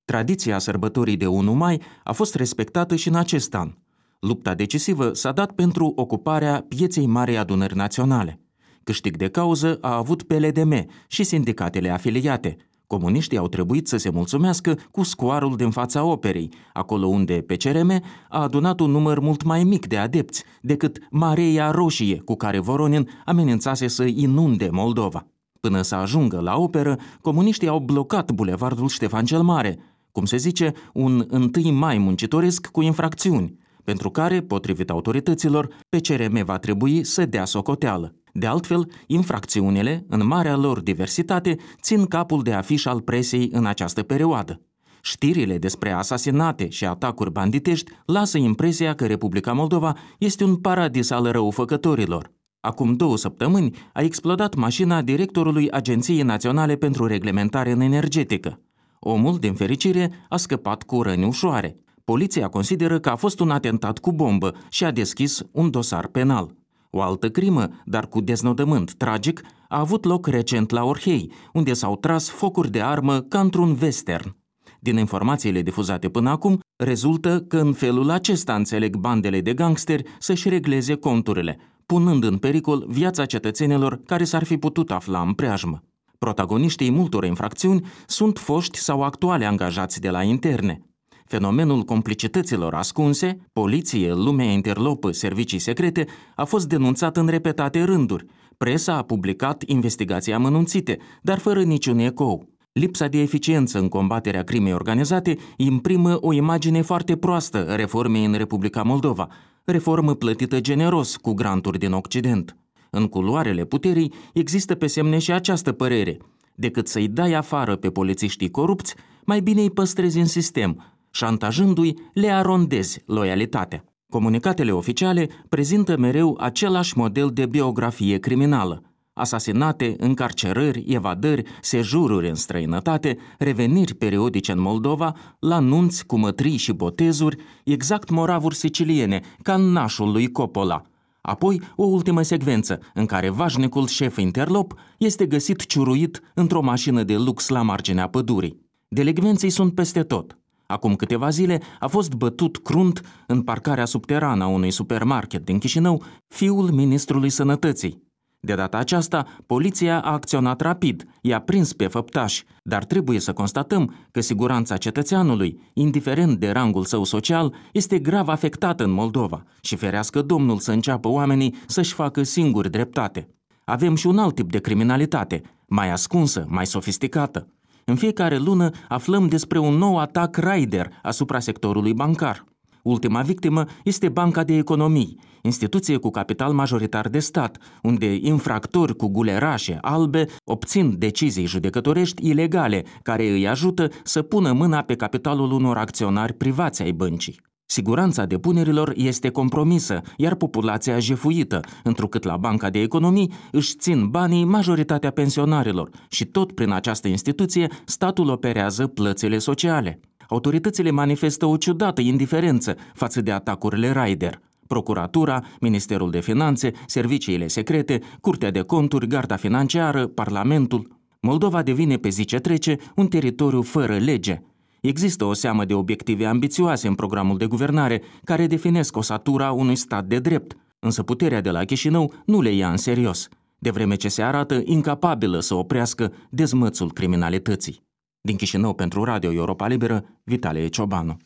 Tradiția sărbătorii de 1 mai a fost respectată și în acest an. Lupta decisivă s-a dat pentru ocuparea pieței Marei Adunări Naționale. Câștig de cauză a avut PLDM și sindicatele afiliate. Comuniștii au trebuit să se mulțumească cu scoarul din fața operei, acolo unde PCRM a adunat un număr mult mai mic de adepți decât Mareia Roșie cu care Voronin amenințase să inunde Moldova. Până să ajungă la operă, comuniștii au blocat bulevardul Ștefan cel Mare, cum se zice, un 1 mai muncitoresc cu infracțiuni, pentru care, potrivit autorităților, PCRM va trebui să dea socoteală. De altfel, infracțiunile, în marea lor diversitate, țin capul de afiș al presei în această perioadă. Știrile despre asasinate și atacuri banditești lasă impresia că Republica Moldova este un paradis al răufăcătorilor. Acum 2 săptămâni a explodat mașina directorului Agenției Naționale pentru Reglementare în Energetică. Omul, din fericire, a scăpat cu răni ușoare. Poliția consideră că a fost un atentat cu bombă și a deschis un dosar penal. O altă crimă, dar cu deznodământ tragic, a avut loc recent la Orhei, unde s-au tras focuri de armă ca într-un western. Din informațiile difuzate până acum, rezultă că în felul acesta înțeleg bandele de gangsteri să-și regleze conturile, punând în pericol viața cetățenilor care s-ar fi putut afla în preajmă. Protagoniștii multor infracțiuni sunt foști sau actuale angajați de la interne. Fenomenul complicităților ascunse, poliție, lumea interlopă, servicii secrete, a fost denunțat în repetate rânduri. Presa a publicat investigații amănunțite, dar fără niciun ecou. Lipsa de eficiență în combaterea crimei organizate imprimă o imagine foarte proastă reformei în Republica Moldova, reformă plătită generos cu granturi din Occident. În culoarele puterii există pe semne și această părere. Decât să-i dai afară pe polițiștii corupți, mai bine îi păstrezi în sistem, șantajându-i le arondezi loialitatea. Comunicatele oficiale prezintă mereu același model de biografie criminală. Asasinate, încarcerări, evadări, sejururi în străinătate, reveniri periodice în Moldova, la nunți, cumătrii și botezuri, exact moravuri siciliene, ca în nașul lui Coppola. Apoi, o ultimă secvență, în care vașnicul șef interlop este găsit ciuruit într-o mașină de lux la marginea pădurii. Delicvenții sunt peste tot. Acum câteva zile a fost bătut crunt în parcarea subterană a unui supermarket din Chișinău fiul ministrului Sănătății. De data aceasta, poliția a acționat rapid, i-a prins pe făptași, dar trebuie să constatăm că siguranța cetățeanului, indiferent de rangul său social, este grav afectată în Moldova și ferească Domnul să înceapă oamenii să-și facă singuri dreptate. Avem și un alt tip de criminalitate, mai ascunsă, mai sofisticată. În fiecare lună aflăm despre un nou atac raider asupra sectorului bancar. Ultima victimă este Banca de Economii, instituție cu capital majoritar de stat, unde infractori cu gulerașe albe obțin decizii judecătorești ilegale care îi ajută să pună mâna pe capitalul unor acționari privați ai băncii. Siguranța depunerilor este compromisă, iar populația jefuită, întrucât la Banca de Economii își țin banii majoritatea pensionarilor și tot prin această instituție statul operează plățile sociale. Autoritățile manifestă o ciudată indiferență față de atacurile raider. Procuratura, Ministerul de Finanțe, serviciile secrete, Curtea de Conturi, Garda Financiară, Parlamentul. Moldova devine pe zi ce trece un teritoriu fără lege. Există o seamă de obiective ambițioase în programul de guvernare care definesc osatura unui stat de drept, însă puterea de la Chișinău nu le ia în serios, de vreme ce se arată incapabilă să oprească dezmățul criminalității. Din Chișinău pentru Radio Europa Liberă, Vitalie Ciobanu.